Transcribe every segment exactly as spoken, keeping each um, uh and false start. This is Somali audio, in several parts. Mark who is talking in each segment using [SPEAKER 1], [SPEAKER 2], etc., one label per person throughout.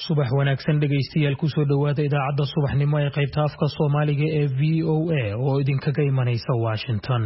[SPEAKER 1] subax wanaagsan dhageystayaal ku soo dhawaada idaacadda subaxnimo ee qaybta afka Soomaaliga ee V O A oo idinkaga imanaysa Washington.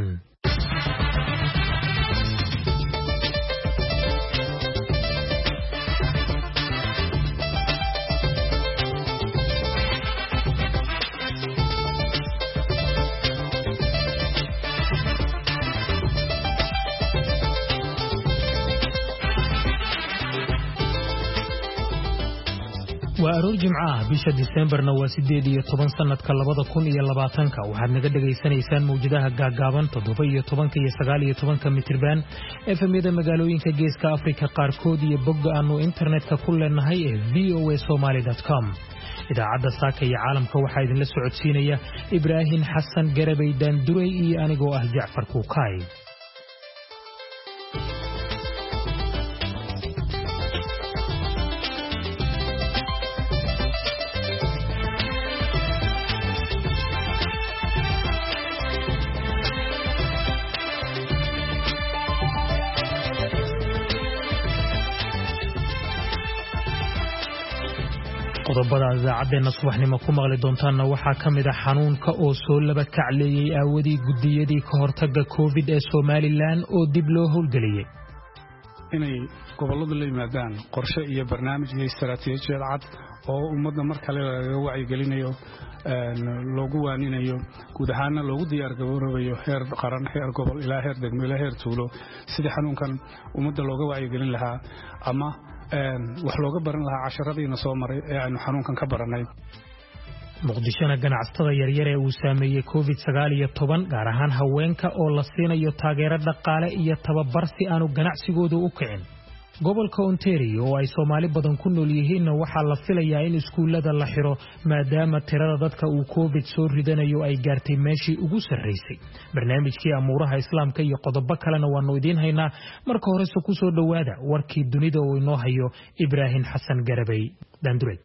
[SPEAKER 1] وأرور جمعة بيش ديسمبر نواسيدي دي طبان سنة كاللبادة كون إيا لباتنكا وحاد نقد دقيسان إيسان موجودها قاقابان تضوبي طبانكا يساقالي طبانكا متربان إفميدا مقالوين كجيس كأفريكا قاركودي بقى أنو إنترنت ككل النهاية في او اس somali dot com إذا عدى ساكا يا عالم كوحايد لسعود سينية إبراهيم حسن قربي دان دري إي آنيقو أهل جعفر كوكاي qodobada idaacaddeena subaxnimo ku maqli doontaana waxaa ka mid ah xanuunka oo soo laba kacleeyay aawadii gudiyadii ka hortagga covid ee Somaliland oo dib loo howlgeliyay
[SPEAKER 2] inay gobolada la yimaadaan qorshe iyo barnaamij iyo istaraatiijiyad cad oo ummadda mar kale laga wacyigelinayo loogu waaninayo guud ahaan loogu diyaar garoobayo heer qaran heer gobol ilaa heer degmo ilaa heer tuulo sidii xanuunkan ummadda looga wacyigelin lahaa ama wax looga baran lahaa casharadiina soo maray ee aynu xanuunkan ka baranay
[SPEAKER 1] muqdishona ganacsatada yaryar ee uu saameeyay covid sagaal iyo toban gaar ahaan haweenka oo la siinayo taageero dhaqaale iyo tababar si aanu ganacsigoodu u kicin gobolka Ontario oo ay Soomaali badan ku nool yihiin waxa la filayaa in iskuulada la xiro maadaama tirada dadka uu covid soo ridanayo ay gaartay meeshii ugu sarreysay barnaamijkii amuuraha islaamka iyo qodobo kalena waanu idin haynaa marka hore soo ku soo dhawaada warkii dunida oo inoo hayo Ibraahim Xasan Garabay Dandurey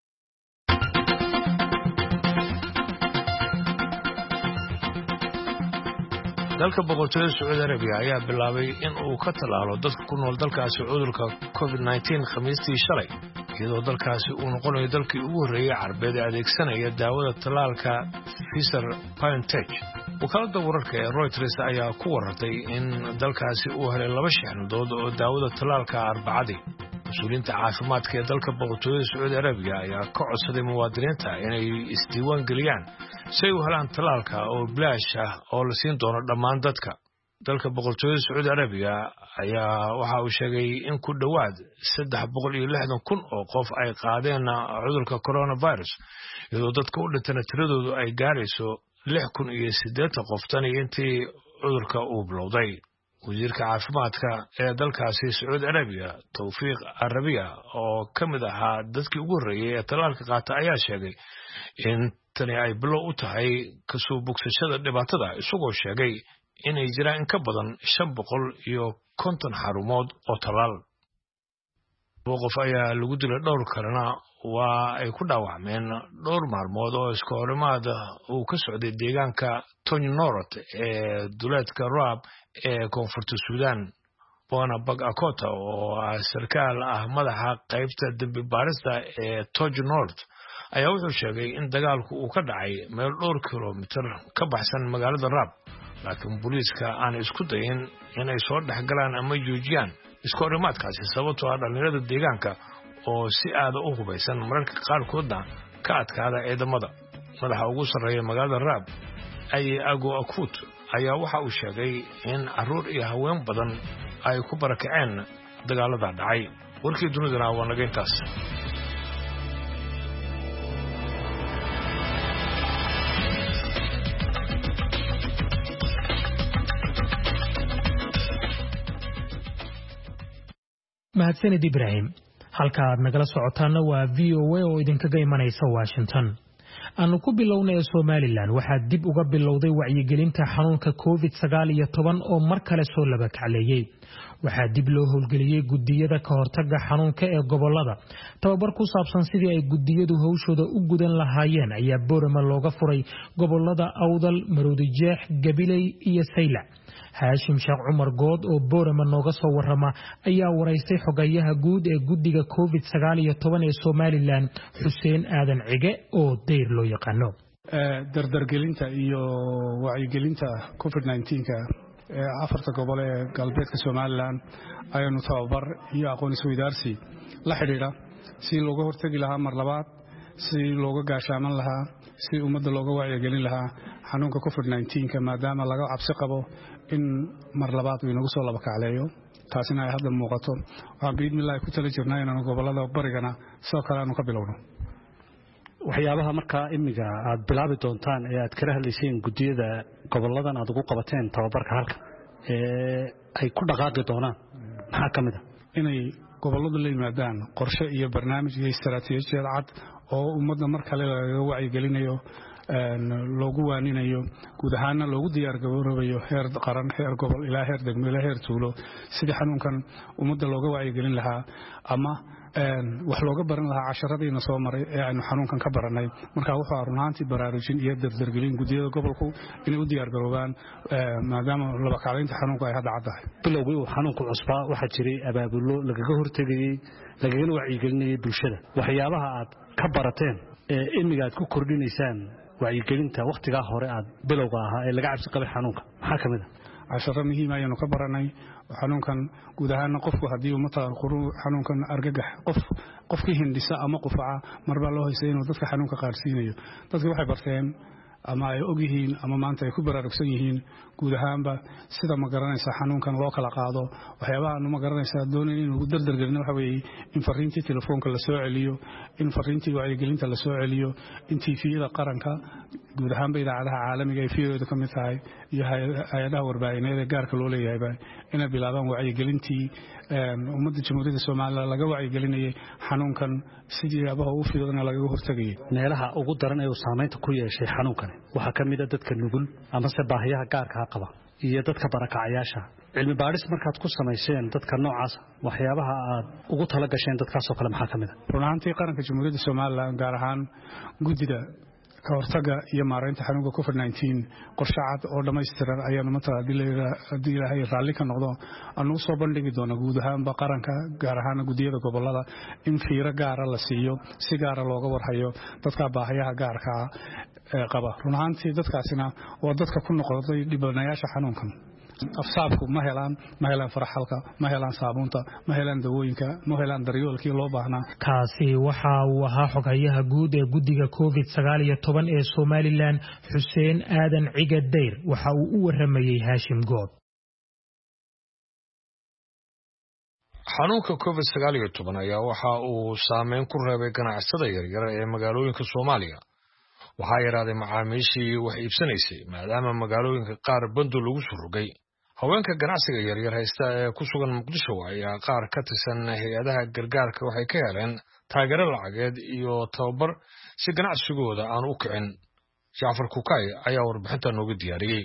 [SPEAKER 3] dalka boqortooyada Sacuudi Arabiya ayaa bilaabay in uu ka talaalo dadka ku nool dalkaasi cudurka covid nineteen khamiistii shalay iyadoo dalkaasi uu noqonayo dalkii ugu horreeyay Carbeed ee adeegsanaya daawada talaalka Pfizer-BioNTech wakaaladda wararka ee Reuters ayaa ku warartay in dalkaasi uu helay laba shixnadood oo daawada talaalka Arbacadii مسؤولينta caafimaadka ee dalka boqortooyada Sacuudi Arabiya ayaa ka codsaday muwaadiniinta inay isdiiwaan galiyaan si ay u helaan talaalka oo bilaash ah oo la siin doono dhammaan dadka dalka boqortooyada Sacuudi Arabiya ayaa waxa uu sheegay in ku dhawaad saddex boqol iyo lixdan kun oo qof ay qaadeen cudurka coronavirus iyadoo dadka u dhintay tiradoodu ay gaarayso lix kun iyo siddeetan qof tan intii cudurka uu bilowday wasiirka caafimaadka ee dalkaasi Sacuudi Arabiya Tawfiiq Arabiya oo kamid ahaa dadkii ugu horeeyay ee talaalka qaata ayaa sheegay in tani ay bilow u tahay ka soo bogsashada dhibaatada isagoo sheegay inay jiraan in ka badan shan boqol iyo konton xarumood oo talaal qof ayaa lagu dilay dhowr kalena waa ay ku dhaawacmeen dhowr maalmood oo iska horimaad uu ka socday deegaanka Tony North ee duleedka Raab ee koonfurta Suudaan Bona Bag Akota oo sarkaal ah madaxa qaybta dambi baarista ee Tony North ayaa wuxuu sheegay in dagaalku uu ka dhacay meel dhowr kiiloomitir ka baxsan magaalada Raab laakiin booliiska aan isku dayin inay soo dhaxgalaan ama joojiyaan iska horimaadkaasi sababtoo ah dhalinyarada deegaanka oo si aad u hubaysan mararka qaarkoodna ka adkaada ciidamada madaxa ugu sarreeya magaalada Raab ay Ago Akut ayaa waxa uu sheegay in caruur iyo haween badan ay ku barakaceen dagaalada dhacay warkii dunidana waa naga intaas
[SPEAKER 1] mahadsanid Ibraahim halka aad nagala socotaana waa V O A oo idinkaga imanaysa Washington aanu ku bilownay Somaliland waxaa dib uga bilowday wacyigelinta xanuunka covid sagaal iyo toban oo mar kale soo laba kacleeyay waxaa dib loo howlgeliyay gudiyada ka hortagga xanuunka ee gobolada tababar ku saabsan sidii ay gudiyadu hawshooda u gudan lahaayeen ayaa Boorama looga furay gobolada Awdal Maroodijeex Gabiley iyo Saylac Haashim Sheekh Cumar Good oo Boorama nooga soo warrama ayaa waraystay xogayaha guud ee guddiga covid sagaal iyo toban ee Somaliland Xuseen Aadan Cige oo Deyr loo yaqaano.
[SPEAKER 2] dardargelinta iyo wacyigelinta covid nineteen-ka ee afarta gobol ee galbeedka Somaliland ayanu tababar iyo aqoon isweydaarsi la xiriira si looga hortagi lahaa mar labaad si looga gaashaaman lahaa si ummadda looga wacyigelin lahaa xanuunka covid nineteen-ka maadaama laga cabsi qabo in mar labaad uu inagu soo laba kacleeyo taasina ay hadda muuqato waxaan biidmillaah ku tala jirnaa inaan gobolada barigana sidoo kale aanu ka bilowno.
[SPEAKER 4] waxyaabaha markaa imiga aad bilaabi doontaan ee aad kala hadlayseen gudiyada goboladan aad ugu qabateen tababarka halka ee ay ku dhaqaaqi doonaan maxaa ka mid ah
[SPEAKER 2] inay goboladu la yimaadaan qorshe iyo barnaamij iyo istaraatiijiyad cad oo ummadda mar kale laga wacyigelinayo loogu waaninayo guud ahaanna loogu diyaar garoobayo heer qaran heer gobol ilaa heer degmo ilaa heer tuulo sidii xanuunkan ummadda looga wacyigelin lahaa ama wax looga baran lahaa casharadiina soo maray ee aynu xanuunkan ka baranay marka wuxuu runaantii baraarujin iyo dardargelin gudiyada gobolku inay u diyaar garoobaan maadaama laba kacleynta xanuunku ay hadda caddahay.
[SPEAKER 4] bilowgii uu xanuunku cusbaa waxaa jiray abaabulo lagaga hortegayey lagagana wacyigelinayay bulshada waxyaabaha aad ka barateen ee imiga aad ku kordhinaysaan wacyigelinta waqtigaa hore aad bilowga ahaa ee laga cabsi qabay xanuunka maxaa ka mid ah
[SPEAKER 2] casharo muhiim ayaynu ka baranay xanuunkan guud ahaan qofku hadii uu mataa xanuunkan argagax qof qofkii hindisa ama qufaca marba loo haysay inuu dadka xanuunka qaarsiinayo dadku waxay barteen ama ay og yihiin ama maanta ay ku baraarugsan yihiin guud ahaanba sida ma garanaysa xanuunkan loo kala qaado waxyaabaha aanu ma garanaysa doonay inuu dardargelino waxa weeye in fariintii telefoonka la soo celiyo in fariintii wacyigelinta la soo celiyo in T V-da qaranka guud ahaanba idaacadaha caalamiga ay fiidooda ka mid tahay iyo hay'adaha warbaahineed ee gaarka loo leeyahay inay bilaabaan wacyigelintii ummadda Jamhuuriyadda Soomaaliya laga wacyigelinayay xanuunkan sidii abaha u fiidona laga hortagay
[SPEAKER 4] meelaha ugu daran ee uu saameynta ku yeeshay xanuunkan waxa ka mid ah dadka nugul ama se baahiyaha gaarka ah qaba iyo dadka barakacayaasha cilmi baaris markaad ku sameeyeen dadka noocaas waxyaabaha aad ugu tala gasheen dadkaas oo kale maxaa ka mid ah
[SPEAKER 2] runaantii qaranka Jamhuuriyadda Soomaaliya gaar ahaan gudida ka hortaga iyo maareynta xanuunka covid nineteen qorshe cad oo dhameystiran ayaanu mataa hadii ilaahay raalli ka noqdo aanu soo bandhigi doona guud ahaanba qaranka gaar ahaan gudiyada gobolada in fiiro gaar ah la siiyo si gaar ah looga warhayo dadka baahiyaha gaarka ah qaba runaantii dadkaasina waa dadka ku noqday dhibanayaasha xanuunkan afsaabku ma helaan ma helaan faraxalka ma helaan saabuunta ma helaan dawooyinka ma helaan daryeelkii loo baahnaa.
[SPEAKER 1] kaasi waxa uu ahaa xogayaha guud ee guddiga covid sagaal iyo toban ee Somaliland Xuseen Aadan Cige Deyr waxa uu u waramayay Haashim Good.
[SPEAKER 3] xanuunka covid sagaal iyo toban ayaa waxa uu saameyn ku reebay ganacsatada yaryar ee magaalooyinka Soomaaliya waxaa yaraaday macaamiishii wax iibsanaysay maadaama magaalooyinka qaar bando lagu soo rogay haweenka ganacsiga yaryar haysta ee ku sugan Muqdisho ayaa qaar ka tirsan hay'adaha gargaarka waxay ka heleen taageero lacageed iyo tababar si ganacsigooda aan u kicin. Jaafar Kukay ayaa warbixinta nooga diyaariyay.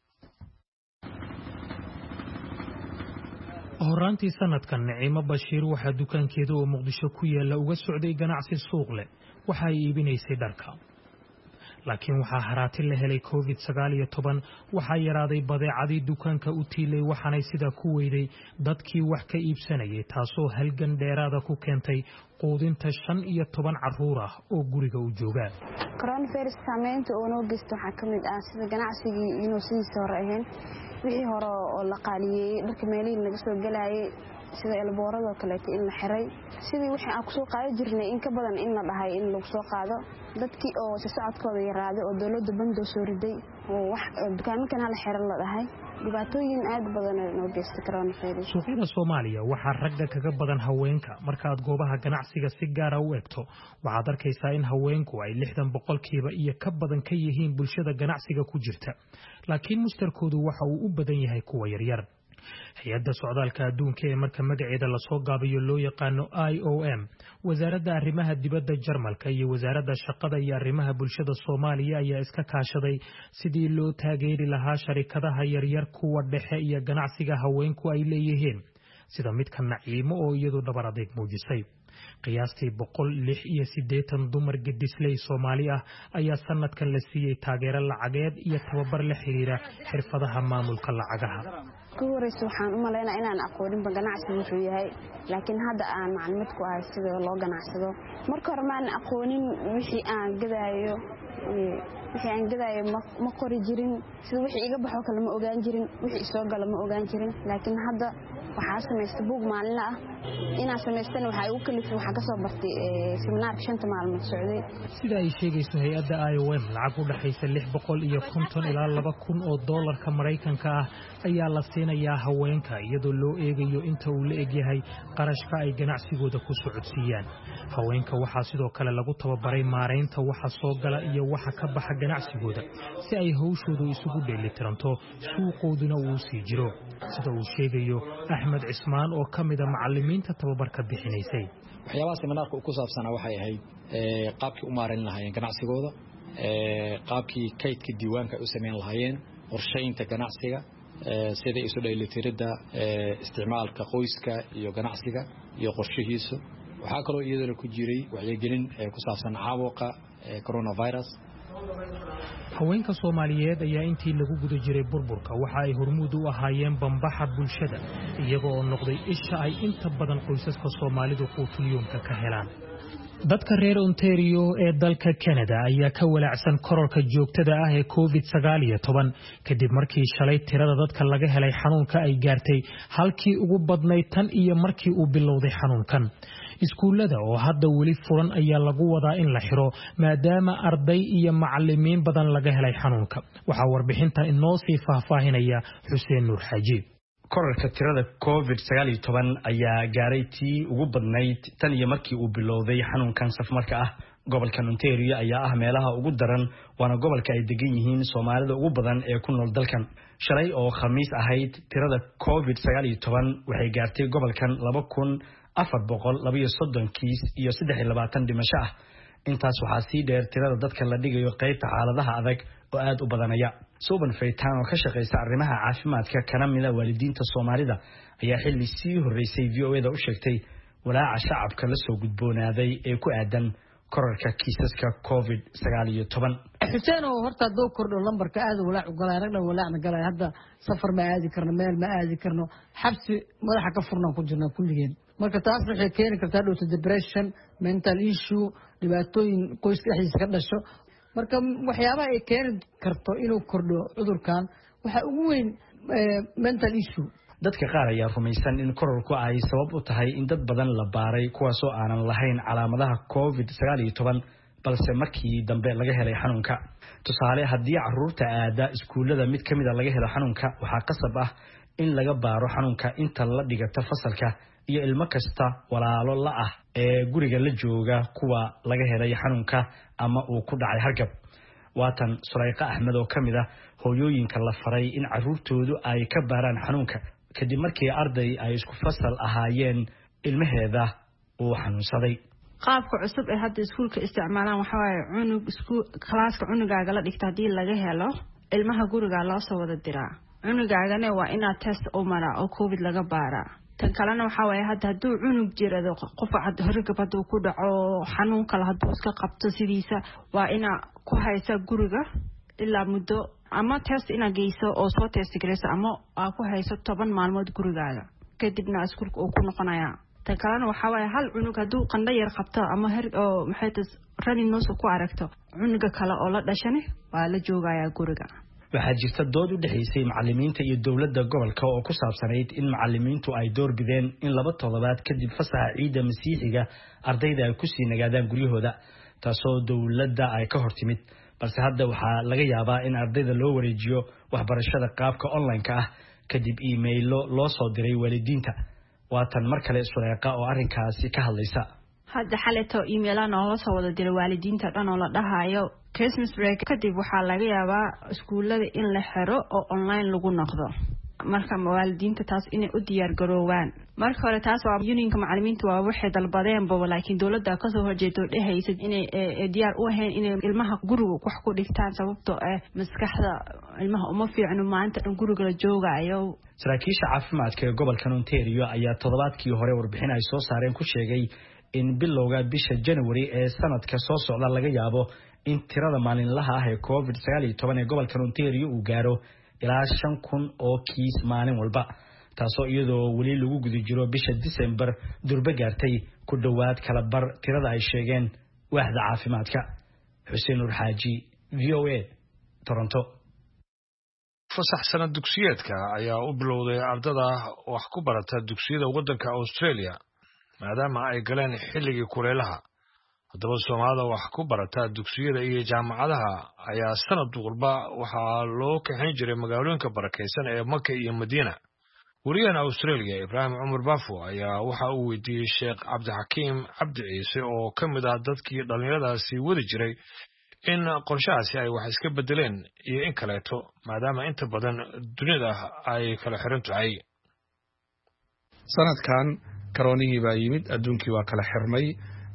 [SPEAKER 1] horaantii sanadkan Naciimo Bashiir waxaa dukaankeeda oo Muqdisho ku yaala uga socday ganacsi suuq leh waxa ay iibinaysay dharka laakiin waxaa haraati la helay covid sagaal iyo toban waxaa yaraaday badeecadii dukaanka u tiilay waxaanay sida ku weyday dadkii wax ka iibsanayay taasoo halgan dheeraada ku keentay quudinta shan iyo toban caruur ah oo guriga u jooga.
[SPEAKER 5] coronavirus saameynta oo noo geysto waxaa ka mid ah sida ganacsigii inuu sidiisa hore ahayn wixii hore oo la qaaliyey dharka meelihii laga soo galayay sida elboorada kale in la xiray sidii wixii aan ku soo qaadi jirnay in ka badan in la dhahay in lagu soo qaado dadkii oo si socodkooda yaraaday oo dawladda bando soo riday oo wax dukaankan hal xiran la dhahay dhibaatooyin aad badan oo geystay coronavirus.
[SPEAKER 1] suuqyada Soomaaliya waxaa ragga kaga badan haweenka markaad goobaha ganacsiga si gaar ah u eegto waxaad arkaysaa in haweenku ay lixdan boqolkiiba iyo ka badan ka yihiin bulshada ganacsiga ku jirta laakiin mustarkoodu waxa uu u badan yahay kuwa yaryar. hay'adda socdaalka adduunka ee marka magaceeda la soo gaabiyo loo yaqaano I O M wasaaradda arrimaha dibadda Jarmalka iyo wasaaradda shaqada iyo arrimaha bulshada Soomaaliya ayaa iska kaashaday sidii loo taageeri lahaa sharikadaha yaryar kuwa dhexe iyo ganacsiga haweenku ay leeyihiin sida midka Naciimo oo iyadu dhabar adeeg muujisay. qiyaastii boqol lix iyo siddeetan dumar gedisley Soomaali ah ayaa sanadkan la siiyay taageero lacageed iyo tababar la xiriira xirfadaha maamulka lacagaha.
[SPEAKER 5] ku horeyso waxaan u maleynaa inaan aqoonin ganacsiga wuxuu yahay laakiin hadda aan macluumaad ku ahay sida loo ganacsado marka hore maan aqoonin wixii aan gadaayo wixii aan gadaayo ma qori jirin sida wixii iga baxo kale ma ogaan jirin wixii soo gala ma ogaan jirin laakiin hadda waxaa sameystay buug maalinle ah inaan samaystana waxay u kalifay waxa ka soo bartay seminaarka shanta maalmood socday
[SPEAKER 1] sida ay sheegayso hay'adda I O M lacag u dhaxaysa lix boqol iyo konton ilaa laba kun oo dollarka Mareykanka ah ayaa la siinayaa haweenka iyadoo loo eegayo inta uu la eg yahay qarashka ay ganacsigooda ku socodsiiyaan. haweenka waxaa sidoo kale lagu tababaray maareynta waxa soo gala iyo waxa ka baxa ganacsigooda si ay hawshoodu isugu dheelitiranto suuqooduna uu sii jiro sida uu sheegayo Axmed Cismaan oo kamid ah macallimiinta tababarka bixinaysay.
[SPEAKER 6] waxyaabaha seminaarka ku saabsanaa waxay ahayd ee qaabkii u maareyn lahaayeen ganacsigooda ee qaabkii kaydka diiwaanka u sameyn lahaayeen qorsheynta ganacsiga ee sida isu dheelitirida ee isticmaalka qoyska iyo ganacsiga iyo qorshihiisa. waxaa kaloo iyadoo ku jiray wacyigelin ku saabsan caabuqa coronavirus.
[SPEAKER 1] haweenka Soomaaliyeed ayaa intii lagu guda jiray burburka waxa ay hormuud u ahaayeen bambaxa bulshada iyagoo oo noqday isha ay inta badan qoysaska Soomaalidu quutulyoonka ka helaan. dadka reer Ontario ee dalka Canada ayaa ka walaacsan kororka joogtada ah ee covid sagaal iyo toban kadib markii shalay tirada dadka laga helay xanuunka ay gaartay halkii ugu badnayd tan iyo markii uu bilowday xanuunkan. iskuulada oo hadda weli furan ayaa lagu wadaa in la xiro maadaama arday iyo macallimiin badan laga helay xanuunka. waxaa warbixinta inoo sii faahfaahinaya Xuseen Nuur Xaji.
[SPEAKER 7] kororka tirada covid sagaal iyo toban ayaa gaaray tii ugu badnayd tan iyo markii uu bilowday xanuunkan safmarka ah. gobolka Ontario ayaa ah meelaha ugu daran waana gobolka ay degan yihiin Soomaalida ugu badan ee ku nool dalkan. shalay oo Khamiis ahayd tirada covid sagaal iyo toban waxay gaartay gobolkan laba kun afar boqol laba iyo soddon kiis iyo saddex iyo labaatan dhimasho ah. intaas waxaa sii dheer tirada dadka la dhigayo qaybta xaaladaha adag oo aad u badanaya. Suban Faytaan oo ka shaqeysa arrimaha caafimaadka kana mid ah waalidiinta Soomaalida ayaa xilli sii horeysay V O A da u sheegtay walaaca shacabka la soo gudboonaaday ee ku aadan kororka kiisaska covid sagaal iyo toban.
[SPEAKER 8] xuseen oo horta doo kordho lambarka aad u walaac u galay ragna walaacna galay hadda safar ma aadi karno meel ma aadi karno xabsi madaxa ka furnan ku jirna kulligeen. marka taas waxay keeni kartaa dhowto depression mental issue dhibaatooyin qoyska dhexdiisa ka dhasho. marka waxyaabaha ay keeni karto inuu kordho cudurkan waxa ugu weyn mental issue.
[SPEAKER 7] dadka qaar ayaa rumaysan in kororku ay sabab u tahay in dad badan la baaray kuwaas oo aanan lahayn calaamadaha covid sagaal iyo toban balse markii dambe laga helay xanuunka. tusaale haddii caruurta aada iskuulada mid kamid ah laga helo xanuunka waxaa qasab ah in laga baaro xanuunka inta la dhigato fasalka iyo ilmo kasta walaalo la ah ee guriga la jooga kuwa laga helay xanuunka ama uu ku dhacay hargab. waatan Surayqa Axmed oo kamid ah hooyooyinka la faray in caruurtoodu ay ka baaraan xanuunka kadib markii arday ay isku fasal ahaayeen ilmaheeda uu xanuunsaday.
[SPEAKER 9] qaabka cusub ee hadda iskuulka isticmaalaan waxa waaye cunug iskuul klaaska cunugaaga la dhigta hadii laga helo ilmaha guriga loo soo wada diraa. cunugaagana waa inaad test u maraa oo covid laga baaraa. tan kalena waxa waaye hadda haduu cunug jirado qof cad hargab haduu ku dhaco xanuun kale haduu iska qabto sidiisa waa ina ku haysa guriga ilaa muddo ama test ina geyso oo soo test gareyso ama aa ku hayso toban maalmood gurigaaga kadibna iskuulka uu ku noqonayaa. tan kalena waxa waaye hal cunug haduu qandho yar qabto ama her oo maxay tahay running nose ku aragto cunuga kale oo la dhashane waa la joogayaa guriga.
[SPEAKER 7] waxaa jirta dood u dhaxaysay macallimiinta iyo dawladda gobolka oo ku saabsanayd in macallimiintu ay door bideen in laba toddobaad kadib fasaxa ciida masiixiga ardayda ay ku sii nagaadaan guryahooda taasoo dawladda ay ka hortimid. balse hadda waxaa laga yaabaa in ardayda loo wareejiyo waxbarashada qaabka online-ka ah kadib emailo loo soo diray waalidiinta. waatan mar kale Surayqa oo arrinkaasi ka hadlaysa.
[SPEAKER 9] hadda xaleeto emailana oo soo wada diray waalidiinta dhan oo la dhahayo Christmas break kadib waxaa laga yaabaa iskuulada in la xiro oo online lagu noqdo. marka waalidiinta taas inay u diyaar garoowaan. marka hore taas waa unionka macallimiinta waa waxay dalbadeen baba laakiin dawladda ka soo horjeedo dhehaysa inay diyaar u ahayn inay ilmaha guriga wax ku dhigtaan sababtoo ah maskaxda ilmaha uma fiicno maanta dhan guriga la joogayo.
[SPEAKER 7] saraakiisha caafimaadka ee gobolka Ontario ayaa toddobaadkii hore warbixin ay soo saareen ku sheegay in bilowga bisha January ee sanadka soo socda laga yaabo in tirada maalinlaha ah ee covid sagaal iyo toban ee gobolka Ontario uu gaaro ilaa shan kun oo kiis maalin walba taasoo iyadoo wali lagu guda jiro bisha December durba gaartay ku dhawaad kala bar tirada ay sheegeen waaxda caafimaadka. Xuseen Nur Xaaji, V O A, Toronto.
[SPEAKER 3] fasax sanad dugsiyeedka ayaa u bilowday ardada wax ku barata dugsiyada waddanka Australia maadaama ay galeen xilligii kuleelaha. haddaba Soomaalida wax ku barata dugsiyada iyo jaamacadaha ayaa sanad walba waxaa loo kaxayn jiray magaalooyinka barakeysan ee Maka iyo Madiina. wariyaha Australia Ibrahim Umar Bafo ayaa waxa uu weydiiyey Sheekh Cabdixakiim Cabdi Ciise oo ka mid ah dadkii dhalinyaradaasi wadi jiray in qorshahaasi ay wax iska bedeleen iyo in kaleeto maadaama inta badan dunida ay kala xiran tahay.
[SPEAKER 10] sanadkan karoonihii baa yimid, adduunkii waa kala xirmay,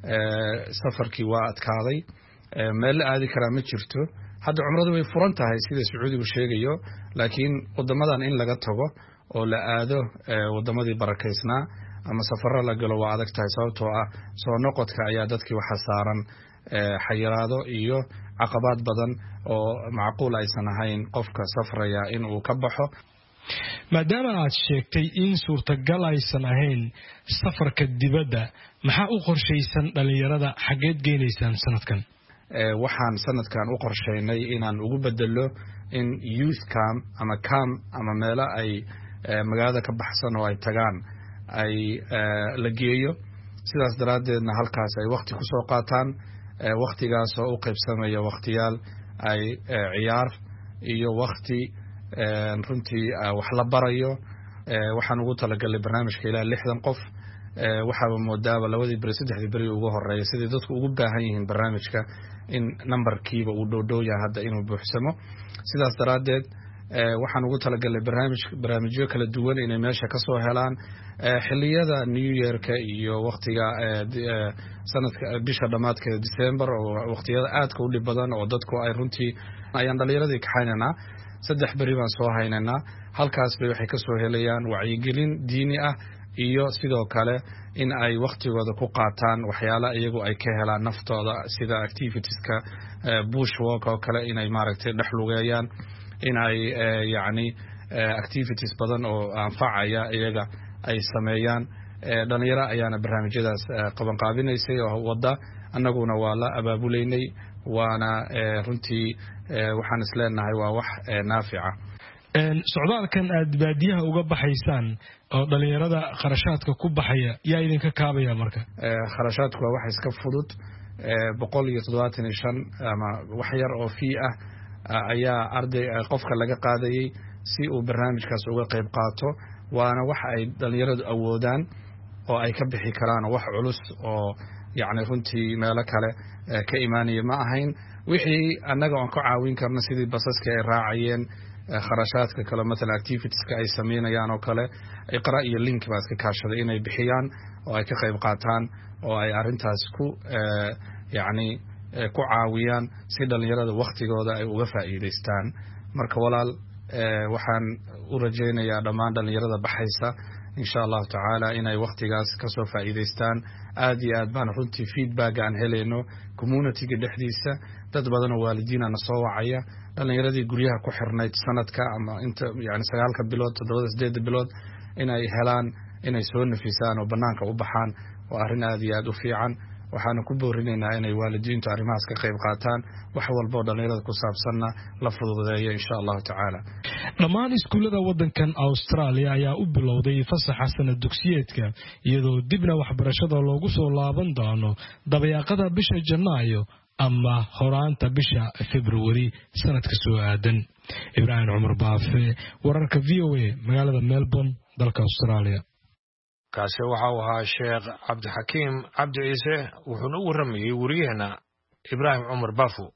[SPEAKER 10] safarkii waa adkaaday, meel la aadi karaa ma jirto. hadda cumradu way furan tahay sida Sacuudigu sheegayo, laakiin wadamadan in laga tago oo la aado wadamadii barakeysnaa ama safarro la galo waa adag tahay sababtoo ah soo noqodka ayaa dadkii waxa saaran xayiraado iyo caqabad badan oo macquul aysan ahayn qofka safraya in uu ka baxo.
[SPEAKER 11] maadaama aad sheegtay in suurtagal aysan ahayn safarka dibadda, maxaa u qorshaysan dhalinyarada xageed geenaysaan sanadkan?
[SPEAKER 10] waxaan sanadkan u qorsheynay inaan ugu bedelo in youth camp ama camp ama meelo ay magaalada ka baxsan oo ay tagaan ay la geeyo, sidaas daraadeedna halkaas ay waqti ku soo qaataan, waqtigaas oo u qaybsamaya waqtiyaal ay ciyaar iyo waqti runtii wax la barayo. waxaan ugu talagalay barnaamijka ilaa lixdan qof. waxaaba moodaaba labadii beri saddexdii beri ugu horeeyay sidii dadku ugu baahan yihiin barnaamijka in numberkiiba uu dhowdhow yahay hadda inuu buuxsamo. sidaas daraadeed waxaan ugu talagalay barnaamij barnaamijyo kala duwan inay meesha ka soo helaan xilliyada New Yearka iyo waqtiga sanadka bisha dhamaadkeeda December oo waqtiyada aadka u dhib badan oo dadku ay runtii ayaan dhalinyarada ka xaynanaa. saddex beri baan soo haynaynaa, halkaas bay waxay ka soo helayaan wacyigelin diini ah iyo sidoo kale in ay waqtigooda ku qaataan waxyaala iyagu ay ka helaan naftooda sida activitieska bushwalk oo kale inay maaragtay dhex lugeeyaan, in ay yacni activities badan oo anfacaya iyaga ay sameeyaan. dhalinyaro ayaana barnaamijyadaas qaban qaabinaysay oo wada, annaguna waa la abaabuleynay, waana runtii waxaan isleenahay waa wax naafica.
[SPEAKER 11] socdaalkan aad baadiyaha uga baxaysaan oo dhalinyarada kharashaadka ku baxaya yaa idinka kaabaya marka?
[SPEAKER 10] kharashaadku waa wax iska fudud, boqol iyo toddobaatan iyo shan ama wax yar oo fee ah ayaa arday qofka laga qaadayay si uu barnaamijkaas uga qayb qaato. waana wax ay dhalinyaradu awoodaan oo ay ka bixi karaan, wax culus oo yacni runtii meelo kale ka imaanaya ma ahayn. wixii annaga aan ka caawin karno sidii basaska ay raacayeen, kharashaadka kale mathalan activitieska ay sameynayaan oo kale, iqra iyo link baa iska kaashaday inay bixiyaan oo ay ka qayb qaataan oo ay arrintaas ku yacni ku caawiyaan si dhalinyarada waqtigooda ay uga faa'iidaystaan. marka walaal waxaan u rajaynayaa dhammaan dhalinyarada baxaysa insha allahu tacaala inay waqtigaas ka soo faa'iidaystaan. aad iyo aad baan runtii feedback aan helayno communityga dhexdiisa, dad badan oo waalidiin ana soo wacaya, dhalinyaradii guryaha ku xirnayd sanadka ama inta yani sagaalka bilood toddobada sideed bilood inay helaan inay soo nafisaan oo banaanka u baxaan. waa arrin aad iyo aad u fiican. waxaana ku boorinaynaa inay waalidiintu arrimahaas ka qayb qaataan, wax walba oo dhalinyarada ku saabsanna la fududeeyo insha allahu tacaala.
[SPEAKER 11] dhammaan iskuullada waddankan Australia ayaa u bilowday fasaxa sanad dugsiyeedka iyadoo dibna waxbarashada loogu soo laaban doono dabayaaqada bisha Janaayo ama horaanta bisha February sanadka soo aadan. Ibrahim Umar Baafe, wararka V O A, magaalada Melbourne, dalka Australia.
[SPEAKER 3] kaasi waxa uu ahaa Sheekh Cabdixakiim Cabdi Ciise, wuxuuna u waramayay wariyahana Ibrahim Umar Bafo.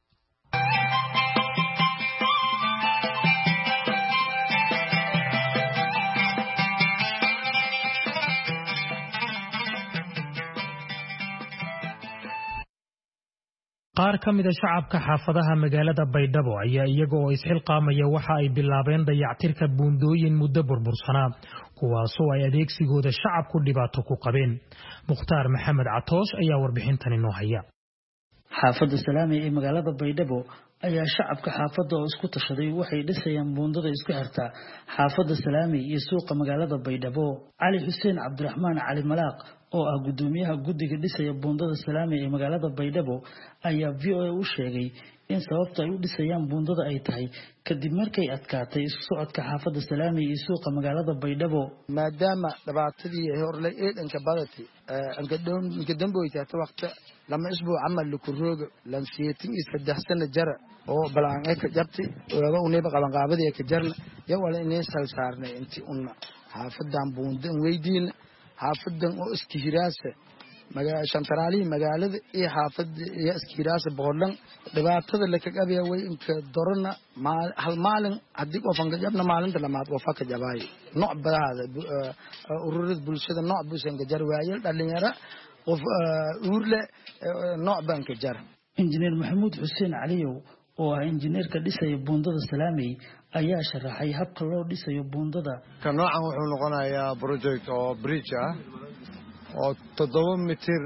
[SPEAKER 1] qaar ka mid ah shacabka xaafadaha magaalada Baydhabo ayaa iyaga oo isxilqaamaya waxa ay bilaabeen dayactirka buundooyin muddo burbursanaa kuwaasoo ay adeegsigooda shacabku dhibaato ku qabeen. Mukhtaar Maxamed Catoosh ayaa warbixintan inoo haya.
[SPEAKER 12] xaafadda Salaami ee magaalada Baydhabo ayaa shacabka xaafadda oo isku tashaday waxay dhisayaan buundada isku xirta xaafadda Salaami iyo suuqa magaalada Baydhabo. Cali Xuseen Cabdiraxmaan Cali Malaaq oo ah gudoomiyaha guddiga dhisaya buundada Salaami ee magaalada Baydhabo ayaa V O A u sheegay in sababta ay u dhisayaan buundada ay tahay kadib markay adkaatay isku socodka xaafadda Salaami iyo suuqa magaalada Baydhabo
[SPEAKER 13] maadaama dhibaatadii horlay eedanka badati anka doon inka damboyta waqti lama isbuuc amal ku roogo lan siyatin saddex sano jara oo balaan ay ka jabtay oo uneeba qaban qaabadii ka jarna ya wala inay sal saarnay intii una xaafadan buundan weydiin xaafadan oo iskihiraasa magaalada Shantarali magaalada iyo xaafadda iyo iskihiraasa boqolan dhibaatada la ka qabiya way inka dorna hal maalin hadii oo fanka jabna maalinta lamaad oo faka jabay nooc badaada ururada bulshada nooc buusan ka jar waayay dhalinyaro qof uurle nooc banka jar.
[SPEAKER 12] Injineer Maxamuud Xuseen Caliyow oo ah injineerka dhisaya buundada Salaami ayaa sharaxay habka loo dhisayo buundada.
[SPEAKER 14] Ka noocan wuxuu noqonayaa project oo bridge ah oo toddoba mitir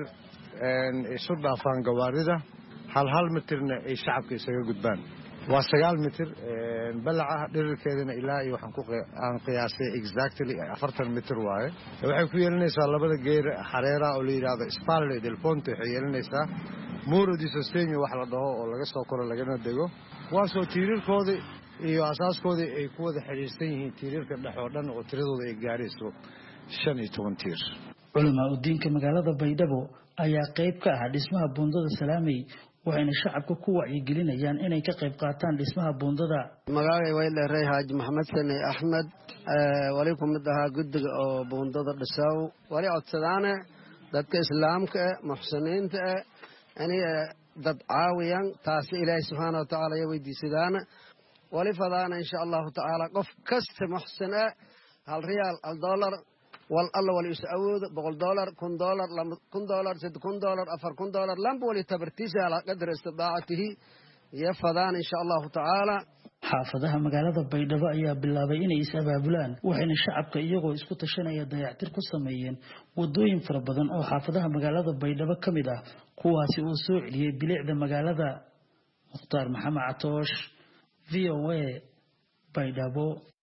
[SPEAKER 14] isu dhaafaan gawaarida hal hal mitirna ay shacabka isaga gudbaan. waa sagaal mitir balaca dhirirkeedana ilaa iyo waxaan ku aan qiyaasay exactly afartan mitir waaye. waxay ku yeelanaysaa labada geer xareera oo la yiraahdo Spalle del Ponte waxay yeelanaysaa muro di sostegno wax la dhaho oo laga soo koro lagana dego kuwaasoo tiirarkooda iyo asaaskooda ay ku wada xiriirsan yihiin tiirarka dhex oo dhan oo tiradooda ay gaarayso shan iyo toban tiir.
[SPEAKER 12] Culamaa u diinka magaalada Baydhabo ayaa qayb ka ah dhismaha buundada Salaami waxayna shacabka ku wacyigelinayaan inay ka qayb qaataan dhismaha buundada.
[SPEAKER 15] magaalada way leeyahay Haji Maxamed Sani Axmed wali ku mid ahaa guddiga oo buundada dhisaw wali codsadaana dadka islaamka muxsiniinta ani dad caawiyan taas Ilaahay subhanahu wa ta'ala weydiisadaana wali fadaana insha Allah ta'ala qof kasta muxsin hal riyaal hal dollar wal alla wali isawoodo boqol dollar kun dollar kun dollar saddex kun dollar afar kun dollar lambo wali tabartiisa ala qadar istidaacatihi ya fadaan insha Allah ta'ala.
[SPEAKER 12] xaafadaha magaalada Baydhabo ayaa bilaabay inay is abaabulaan waxayna shacabka iyagoo isku tashanaya dayactir ku sameeyeen wadooyin fara badan oo xaafadaha magaalada Baydhabo kamid ah kuwaasi oo soo celiyay bilicda magaalada. Mukhtaar Maxamed Catoosh V O A Baydhabo.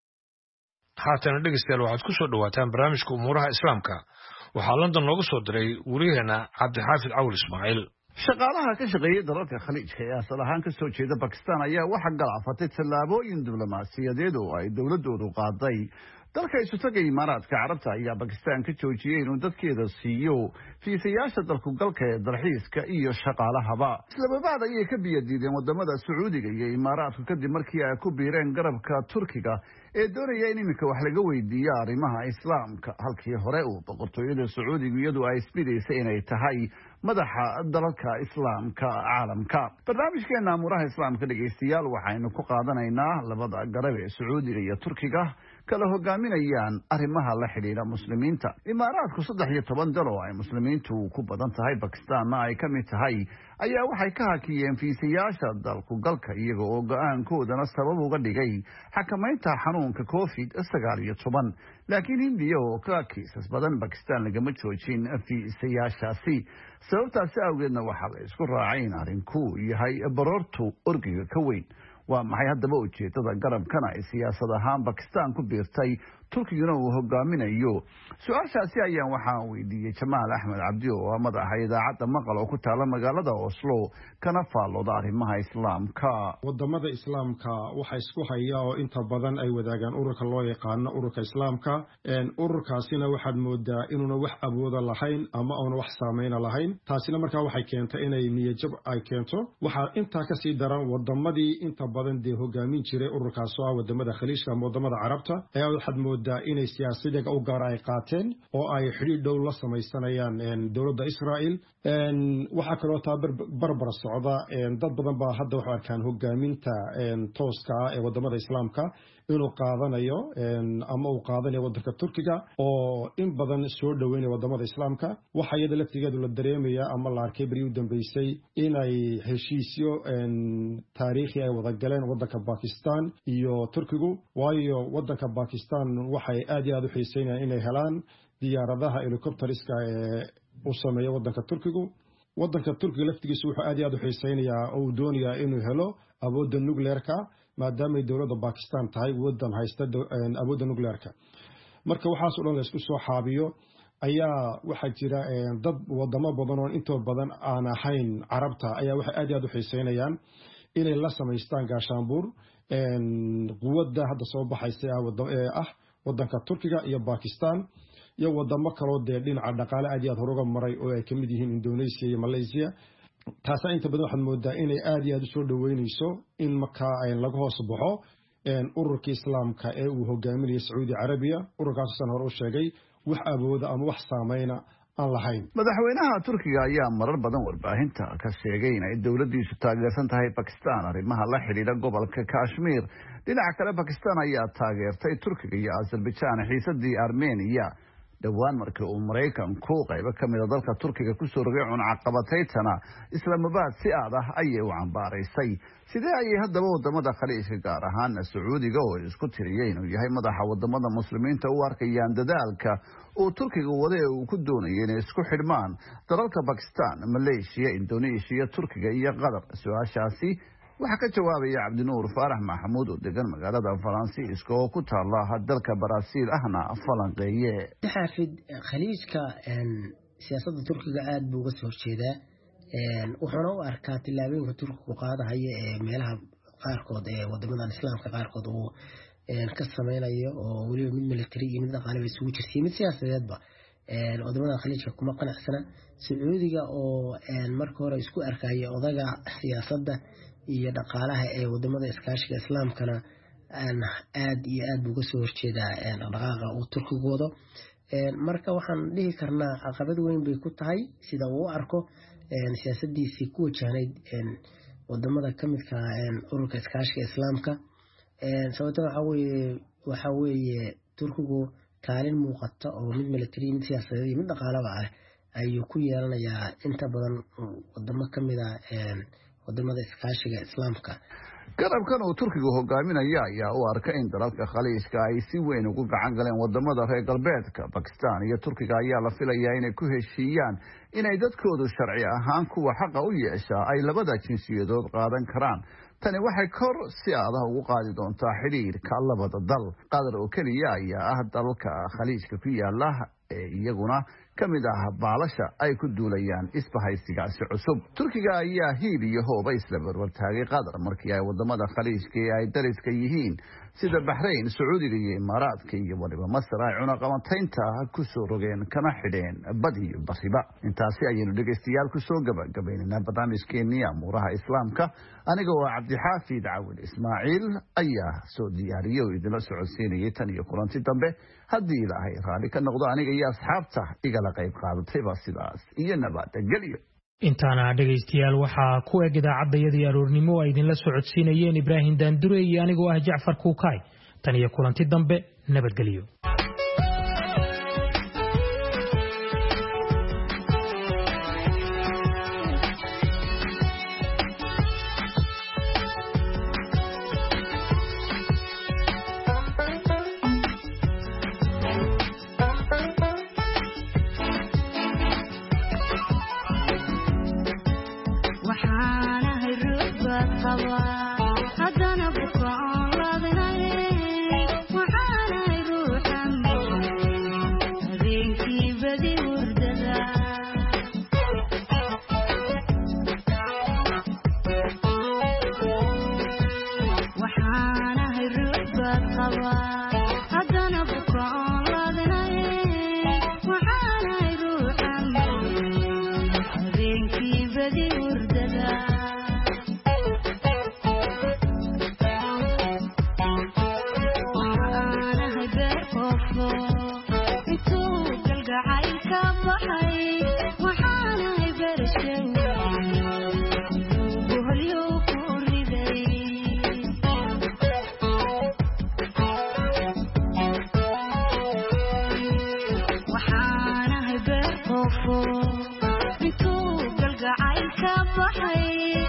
[SPEAKER 3] haatan dhegeystayaal waxaad ku soo dhawaataan barnaamijka umuuraha islaamka waxaa London looga soo diray wariyaheena Cabdixaafid Cawl Ismaaciil.
[SPEAKER 16] shaqaalaha ka shaqeeya dalalka khaliijka ee asal ahaan ka soo jeeda Pakistan ayaa waxa galaafatay tallaabooyin diblomaasiyadeed oo ay dowladoodu qaaday. dalka isu tagay Imaaraadka Carabta ayaa Pakistan ka joojiyay inuu dadkeeda siiyo fiisayaasha dalku galka ee dalxiiska iyo shaqaalahaba. islaamabad ayay ka biyadiideen wadamada Sacuudiga iyo Imaaraadka kadib markii ay ku biireen garabka Turkiga ee doonaya in iminka wax laga weydiiyo arrimaha islaamka halkii hore uu boqortooyada Sacuudiga iyadu ay isbidaysay inay tahay madaxa dalalka islaamka caalamka. barnaamijkeena amuraha islaamka dhageystayaal waxaynu ku qaadanaynaa labada garab ee Sacuudiga iyo Turkiga kala hogaaminayaan arrimaha la xiriira muslimiinta. Imaaraadku saddex iyo toban dal oo ay muslimiintu ku badan tahay Pakistanna ay ka mid tahay ayaa waxay ka hakiyeen fiisayaasha dalku galka iyaga oo go'aankoodana sabab uga dhigay xakamaynta xanuunka covid sagaal iyo toban. laakiin Hindiya oo ka kiisas badan Pakistan lagama joojin fiisayaashaasi. sababtaasi awgeedna waxaa la isku raacay in arrinku yahay baroortu orgiga ka weyn. waa maxay haddaba ujeedada garabkana ay siyaasad ahaan Pakistan ku biirtay Turkiguna uu hogaaminayo? su-aashaasi ayaan waxaan weydiiyey Jamaal Axmed Cabdi oo ah madaxa idaacadda maqal oo ku taala magaalada Oslo kana faallooda arrimaha islaamka.
[SPEAKER 17] wadamada islaamka waxa isku haya oo inta badan ay wadaagaan ururka loo yaqaano ururka islaamka. ururkaasina waxaad moodaa inuuna wax awooda lahayn ama uuna wax saameyna lahayn. taasina markaa waxay keentay inay niyajab ay keento. waxaa intaa kasii daran wadamadii inta badan dee hogaamin jiray ururkaas oo ah wadamada khaliijka ama wadamada carabta ayaa waxaad moodaa inay siyaasadiga u gaar ay qaateen oo ay xiriir dhow la samaysanayaan dowladda Israa'iil. waxaa kaloo taa barbar socda dad badan baa hadda waxay arkaan hogaaminta tooska ah ee wadamada islaamka inuu qaadanayo ama uu qaadanayo waddanka turkiga oo in badan soo dhaweynaya wadamada islaamka waxa iyada laftigeedu la dareemaya ama la arkay bari u dambeysay inay heshiisyo taariikhi ay wada galeen waddanka Pakistan iyo turkigu waayo waddanka Pakistan waxay aad iyo aad u xiiseynayaan inay helaan diyaaradaha helicopteriska ee u sameeyo waddanka turkigu waddanka turkiga laftigiisu wuxuu aad iyo aad u xiiseynayaa oo doonayaa inuu helo awoodda nuclearka maadaama dawladda Pakistan tahay waddan haysta awoodda nuclearka marka waxaas oo dhan la isku soo xaabiyo ayaa waxa jira dad wadamo badan oo intoo badan aan ahayn carabta ayaa waxa aad iyo aad u xiiseynayaan inay la sameystaan gaashaanbuur quwadda hadda soo baxaysa ah waddanka turkiga iyo Pakistan iyo wadamo kale oo dhinaca dhaqaale aad iyo aad horuga maray oo ay kamid yihiin Indonesia iyo Malaysia taasa inta badan waxaan moodaa inay aad iyo aad u soo dhaweynayso in marka ay laga hoos baxo ururka islaamka ee uu hogaaminayo Saudi Arabia ururkaas san hore u sheegay wax awooda ama wax saameyna aan lahayn
[SPEAKER 16] madaxweynaha turkiga ayaa marar badan warbaahinta ka sheegay in ay dawladdiisu taageersan tahay Pakistan arrimaha la xiriira gobolka Kashmir dhinaca kale Pakistan ayaa taageertay turkiga iyo Azerbaijan xiisadii Armenia dhawaan markii uu Mareykanku qayb ka mid ah dalka Turkiga ku soo rogay cunaqabataytana Islamabad si aad ah ayay u cambaaraysay sidee ayay haddaba wadamada khaliijka gaar ahaan Sacuudiga oo isku tiriyay inuu yahay madaxa wadamada muslimiinta u arkayaan dadaalka uu Turkiga wada ee uu ku doonayay inay isku xidhmaan dalalka Pakistan, Malaysia, Indonesia, Turkiga iyo Qatar su'aashaasi waxa ka jawaabaya Cabdinuur Faarax Maxamuud oo degan magaalada Faransiiska oo ku taala dalka Brazil ahna falanqeeye
[SPEAKER 18] xafid khaliijka siyaasadda Turkiga aad buu uga soo jeedaa wuxuuna u arkaa tilaabooyinka Turkigu qaadahaya ee meelaha qaarkood ee wadamada islaamka qaarkood uu ka sameynayo oo waliba mid military iyo mid dhaqaale isugu jirtay mid siyaasadeedba wadamada khaliijka kuma qanacsana Sacuudiga oo marka hore isku arkaya odaga siyaasadda iyo dhaqaalaha ee wadamada iskaashiga islaamkana aan aad iyo aad uga soo horjeedaa dhaqaaqa uu Turkigu wado marka waxaan dhihi karnaa caqabad weyn bay ku tahay sida uu arko siyaasadiisii ku wajahnayd wadamada kamidka ururka iskaashiga islaamka sababtoo waxa weeye waxa weeye Turkigu kaalin muuqata oo mid military mid siyaasadeed iyo mid dhaqaalaha ah ayuu ku yeelanayaa inta badan wadamo kamid ah wadamada iskaashiga islaamka
[SPEAKER 16] garabkan uu Turkigu hogaaminaya ayaa u arka in dalalka khaliijka ay si weyn ugu gacan galeen wadamada reer galbeedka Pakistan iyo Turkiga ayaa la filayaa inay ku heshiiyaan inay dadkoodu sharci ahaan kuwa xaqa u yeesha ay labada jinsiyadood qaadan karaan tani waxay kor si aad ugu qaadi doontaa xiriirka labada dal Qatar oo kaliya ayaa ah dalka khaliijka ku yaala ee iyaguna kamid ah baalasha ay ku duulayaan isbahaysigaasi cusub Turkiga ayaa hiil iyo hooba isla barbar taagay Qatar markii ay wadamada khaliijka ay dariska yihiin sida Bahrain, Sacuudiga iyo Imaaraadka iyo waliba Masar ay cunaqabataynta ku soo rogeen kana xidheen badi iyo bariba intaasi ayaynu dhageystayaal ku soo gabagabeynaa barnaamijkeennii amuuraha islaamka aniga oo Cabdixaafid Caawil Ismaaciil ayaa soo diyaariyay oo idin la socodsiinayay tan iyo kulanti dambe haddii ilaahay raali ka noqdo aniga iyo asxaabta igala qayb qaadatayba sidaas iyo nabadgelyo
[SPEAKER 1] intaana dhageystayaal waxaa ku eg idaacadayadii aroornimo ay idinla socodsiinayeen Ibraahim Daandure iyo anigoo ah Jacfar Kuukay tan iyo kulanti dambe nabadgelyo
[SPEAKER 19] intuu galgacaylka baxay